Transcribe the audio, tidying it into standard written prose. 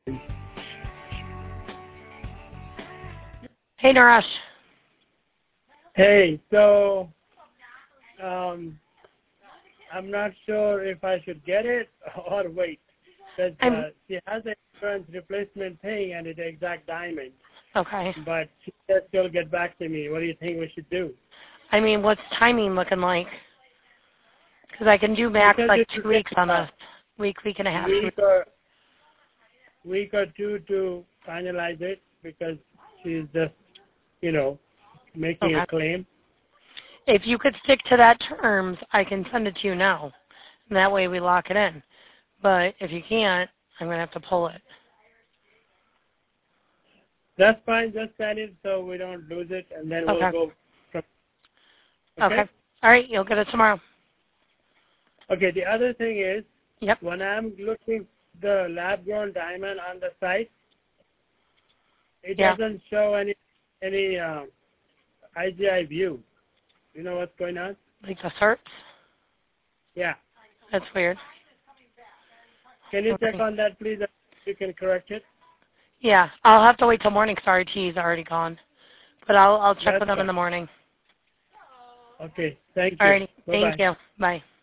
Hey, Naresh. Hey, so I'm not sure if I should get it or wait, because she has an insurance replacement thing and it's exact diamond. Okay. But she said she'll get back to me. What do you think we should do? I mean, what's timing looking like? Because I can do max like 2 weeks on a week and a half. Week or two to finalize it, because she's just, making a claim. If you could stick to that terms, I can send it to you now. And that way we lock it in. But if you can't, I'm going to have to pull it. That's fine. Just send it so we don't lose it, and then we'll go from. Okay. All right. You'll get it tomorrow. Okay. The other thing is, yep. When I'm looking the lab-grown diamond on the site, it doesn't show any IGI view. You know what's going on? Like the certs? Yeah. That's weird. Can you check on that, please? You can correct it. Yeah, I'll have to wait till morning because RT is already gone. But I'll check with them in the morning. Okay, thank you. All righty, thank you. Bye.